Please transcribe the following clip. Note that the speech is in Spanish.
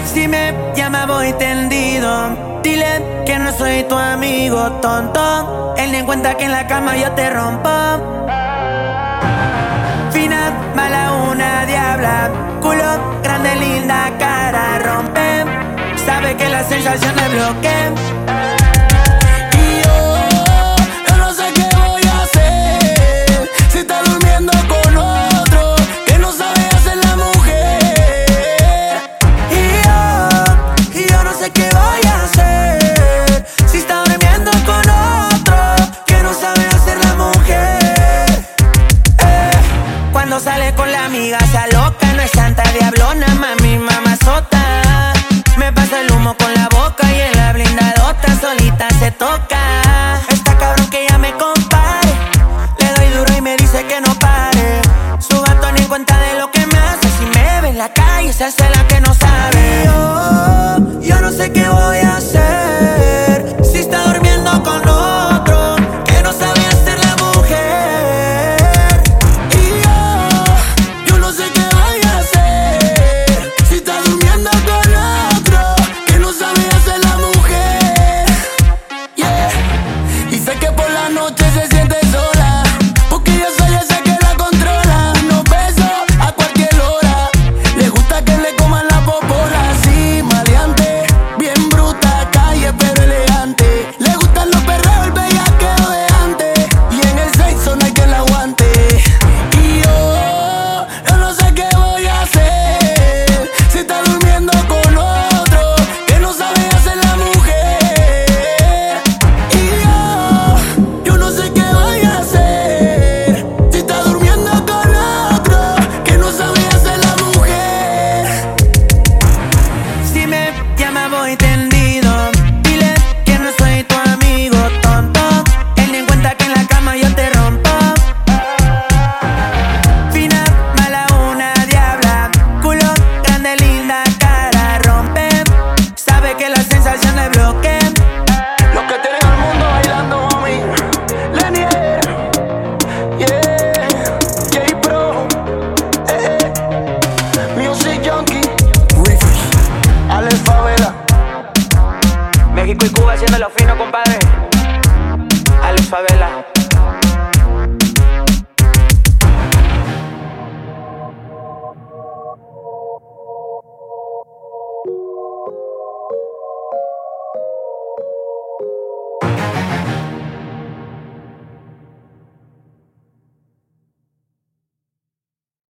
Si me llama voy tendido, dile que no soy tu amigo tonto. Él ni en cuenta que en la cama yo te rompo. Fina, mala, una diabla, culo grande, linda, cara rompe. Sabe que la sensación me bloquea. Y yo no sé qué voy a hacer si está durmiendo con otro que no sabe hacer la mujer. Y yo no sé qué voy a hacer si está durmiendo con otro que no sabe hacer la mujer. Cuando sale con la amiga se aloca, no es santa diablona, mami, mamazota. Me pasa el humo con la boca y en la blindadota solita se toca. Está cabrón que ella me compare, le doy duro y me dice que no pare. Su gato ni cuenta de lo que me hace, si me ve en la calle se hace la que no sabe. Yo no sé qué voy a hacer si está durmiendo con otro que no sabe hacer la mujer. Y yo no sé qué voy a hacer si está durmiendo con otro que no sabe hacer la mujer. Yeah. Y sé que por la noche se siente sola, porque yo soy ese que la controla. Unos besos a cualquier hora, le gusta que le coman la popola. Así, maleante, bien bruta, calle pero elegante. Le gustan los perreos, el bellaqueo de antes, y en el sexo no hay quien la aguante. Y yo no sé qué voy a hacer si está durmiendo con otro que no sabe hacer la mujer. Y yo no sé qué voy a hacer si está durmiendo con otro que no sabe hacer la mujer. Si me llama voy tendido, dile que no soy tu amigo tonto. Él ni en cuenta que en la cama yo te rompo. Fina, mala, una diabla, culo grande, linda, cara rompe. Sabe que la sensación le bloquea. Los que tienen al mundo bailando, mami. Lenier, yeah, J-Pro, Music Junkie, Riffy, Alex Favela. México y Cuba haciendo lo fino, compadre. Alex Favela.